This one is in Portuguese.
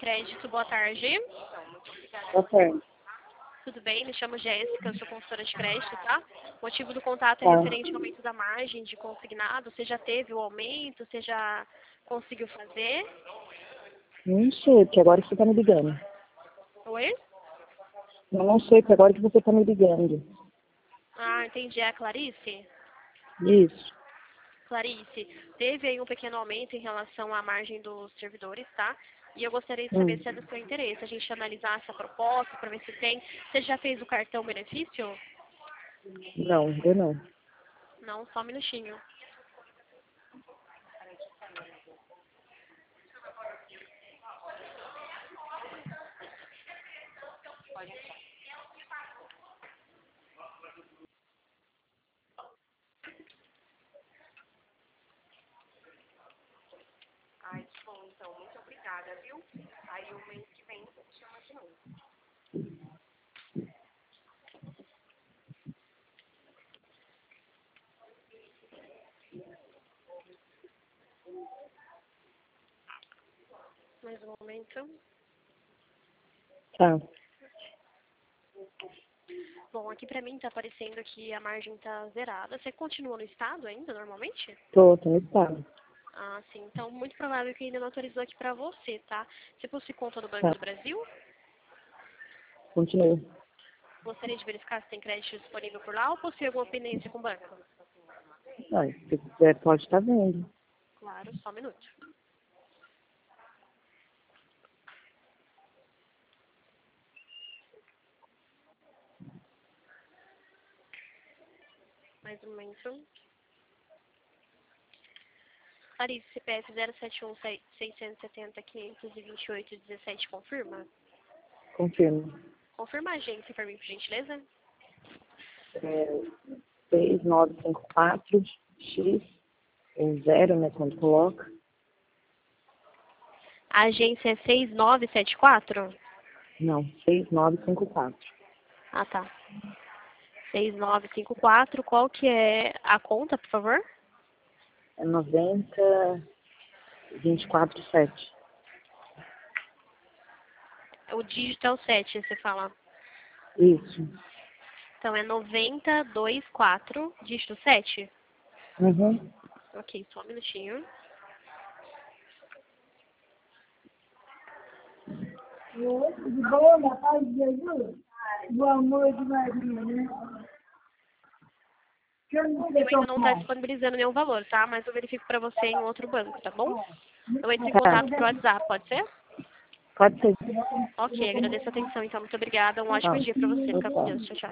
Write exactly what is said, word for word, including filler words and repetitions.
Crédito, boa tarde. Boa tarde. Tudo bem? Me chamo Jéssica, eu sou consultora de crédito, tá? O motivo do contato é Tá. referente ao aumento da margem de consignado. Você já teve o aumento? Você já conseguiu fazer? Não sei, porque agora que você tá me ligando. Oi? Eu não sei, porque agora que você tá me ligando. Ah, entendi. É a Clarice? Isso. Clarice, teve aí um pequeno aumento em relação à margem dos servidores, tá? E eu gostaria de saber Hum. se é do seu interesse, a gente analisar essa proposta para ver se tem. Você já fez o cartão benefício? Não, eu não. Não, só um minutinho. Ai, que bom, então. Muito obrigada, viu? Aí o mês que vem você chama de novo. Mais um momento. Tá. Bom, aqui pra mim tá aparecendo que a margem tá zerada. Você continua no estado ainda, normalmente? Tô, tô no estado. Ah, sim. Então, muito provável que ainda não autorizou aqui pra você, tá? Você possui conta no Banco Tá. do Brasil? Continua. Gostaria de verificar se tem crédito disponível por lá ou possui alguma pendência com o banco? Ah, se quiser, pode estar vendo. Claro, só um minuto. Mais um momento. Clarice, C P F zero sete um seis seis sete zero quinhentos e vinte e oito dezessete, confirma? Confirmo. Confirma a agência para mim, por gentileza. É, seis nove cinco quatro X um zero, né, quando coloca. A agência é seis nove sete quatro? Não, seis nove cinco quatro. Ah, tá. seis nove cinco quatro. Qual que é a conta, por favor? É noventa vinte e quatro sete. O dígito é o sete, você fala. Isso. Então é noventa vinte e quatro, dígito sete? Uhum. Ok, só um minutinho. De boa, na paz de Jesus, do amor de Maria, né? Que eu não O sei meu ainda não está tomar. disponibilizando nenhum valor, tá? Mas eu verifico para você em outro banco, tá bom? Eu entro em Tá. contato por WhatsApp, pode ser? Pode ser. Ok, agradeço a atenção, então. Muito obrigada. Um ótimo Tá. dia para você. Fica com Tá. Deus. Tchau, tchau.